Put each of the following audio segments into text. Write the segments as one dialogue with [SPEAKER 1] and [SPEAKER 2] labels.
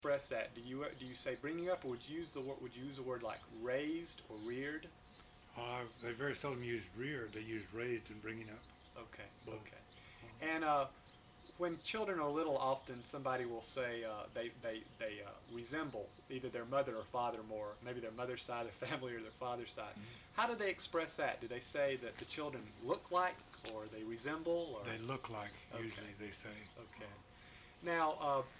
[SPEAKER 1] express that? Do you say bringing up, or would you use the word like raised or reared?
[SPEAKER 2] They very seldom use reared. They use raised and bringing up.
[SPEAKER 1] Okay,
[SPEAKER 2] Both.
[SPEAKER 1] okay. And when children are little, often somebody will say they resemble either their mother or father more, maybe their mother's side of the family or their father's side. How do they express that? Do they say that the children look like, or they resemble, or?
[SPEAKER 2] They look like,
[SPEAKER 1] Okay.
[SPEAKER 2] usually they say.
[SPEAKER 1] Okay. Now,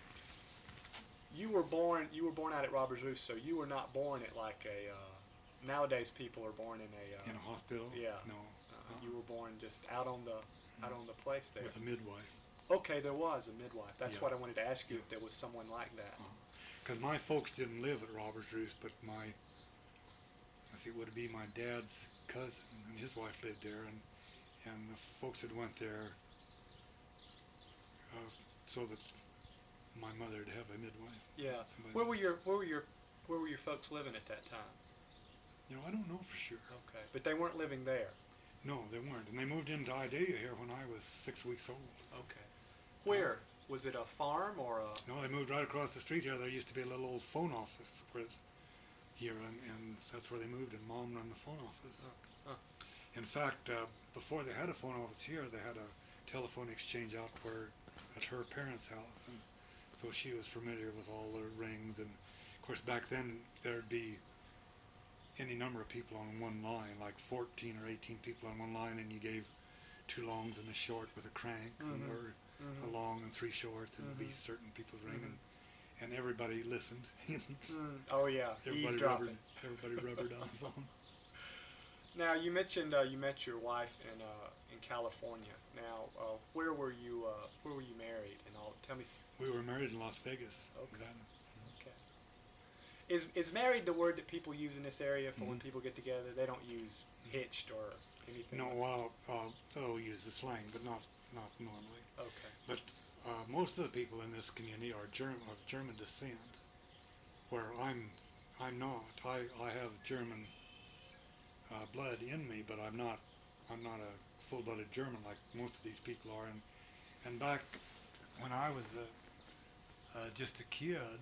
[SPEAKER 1] you were born out at Roberts Roost, so you were not born at like a. Nowadays, people are born in a.
[SPEAKER 2] In a hospital?
[SPEAKER 1] Yeah.
[SPEAKER 2] No.
[SPEAKER 1] You were born just out on the place there.
[SPEAKER 2] With a midwife.
[SPEAKER 1] Okay, there was a midwife. That's
[SPEAKER 2] Yeah.
[SPEAKER 1] what I wanted to ask you, if there was someone like that.
[SPEAKER 2] Because my folks didn't live at Roberts Roost, but it would be my dad's cousin and his wife lived there, and the folks that went there so that my mother would have a midwife.
[SPEAKER 1] Yeah.
[SPEAKER 2] Somebody-
[SPEAKER 1] Where were your folks living at that time?
[SPEAKER 2] I don't know for sure.
[SPEAKER 1] Okay, but they weren't living there.
[SPEAKER 2] No, they weren't. And they moved into Idalia here when I was 6 weeks old.
[SPEAKER 1] Okay. Where? Was it a farm or a?
[SPEAKER 2] No, they moved right across the street here. There used to be a little old phone office here, and that's where they moved, and Mom ran the phone office.
[SPEAKER 1] Oh.
[SPEAKER 2] In fact, before they had a phone office here, they had a telephone exchange out at her parents' house, and so she was familiar with all the rings. And of course, back then there'd be any number of people on one line, like 14 or 18 people on one line, and you gave 2 longs and a short with a crank, or a long and 3 shorts, and it'd be certain people's ring, and everybody listened.
[SPEAKER 1] Oh yeah, eavesdropping.
[SPEAKER 2] Everybody rubbered on the phone.
[SPEAKER 1] Now you mentioned you met your wife in California. Now where were you married and all? Tell me.
[SPEAKER 2] We were married in Las Vegas.
[SPEAKER 1] Okay. Okay. Is married the word that people use in this area for when people get together? They don't use hitched or anything.
[SPEAKER 2] No,
[SPEAKER 1] like
[SPEAKER 2] well, they'll use the slang, but not normally.
[SPEAKER 1] Okay.
[SPEAKER 2] But most of the people in this community are of German descent, where I'm not. I have German blood in me, but I'm not a full-blooded German like most of these people are. And back when I was just a kid,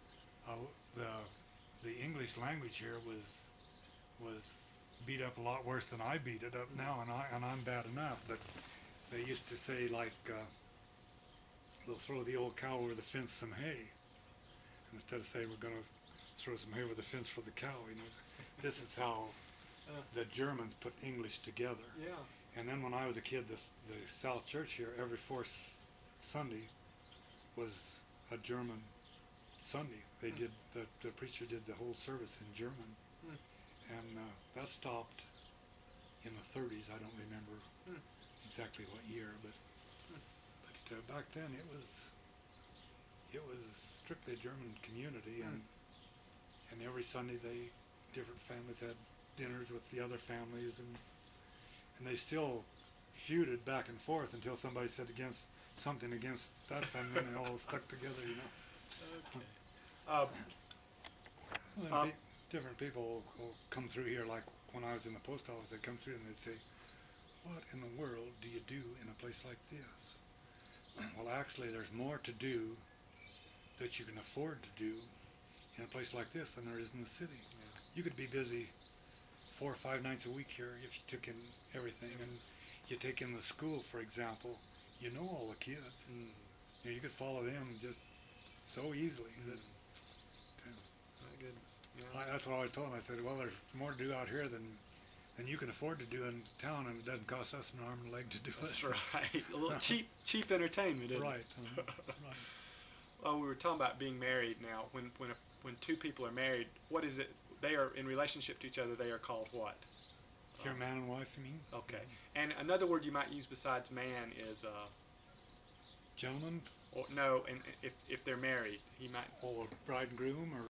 [SPEAKER 2] the English language here was beat up a lot worse than I beat it up now, and I'm bad enough. But they used to say, like, we'll throw the old cow over the fence some hay, instead of saying we're going to throw some hay over the fence for the cow. This is how the Germans put English together.
[SPEAKER 1] Yeah.
[SPEAKER 2] And then when I was a kid, the South Church here, every fourth Sunday was a German Sunday. They did the preacher did the whole service in German, and that stopped in the 30s. I don't remember exactly what year, but back then it was strictly a German community, and every Sunday different families had dinners with the other families, and they still feuded back and forth until somebody said something against that family, and they all stuck together.
[SPEAKER 1] Okay.
[SPEAKER 2] Different people will come through here, like when I was in the post office, they'd come through and they'd say, "What in the world do you do in a place like this?" Well, actually, there's more to do that you can afford to do in a place like this than there is in the city.
[SPEAKER 1] Yeah.
[SPEAKER 2] You could be busy 4 or 5 nights a week here if you took in everything, and you take in the school, for example. You know all the kids. You could follow them just so easily.
[SPEAKER 1] My goodness. Yeah.
[SPEAKER 2] That's what I always told them. I said, well, there's more to do out here than you can afford to do in town, and it doesn't cost us an arm and a leg to do
[SPEAKER 1] That's
[SPEAKER 2] it.
[SPEAKER 1] right. A little cheap entertainment, isn't
[SPEAKER 2] Right.
[SPEAKER 1] it?
[SPEAKER 2] Right.
[SPEAKER 1] Well, we were talking about being married. Now, when 2 people are married, what is it? They are in relationship to each other. They are called what?
[SPEAKER 2] You're a man and wife, you mean?
[SPEAKER 1] Okay. And another word you might use besides man is
[SPEAKER 2] Gentleman?
[SPEAKER 1] or no. And if they're married, he might.
[SPEAKER 2] Or bride and groom, or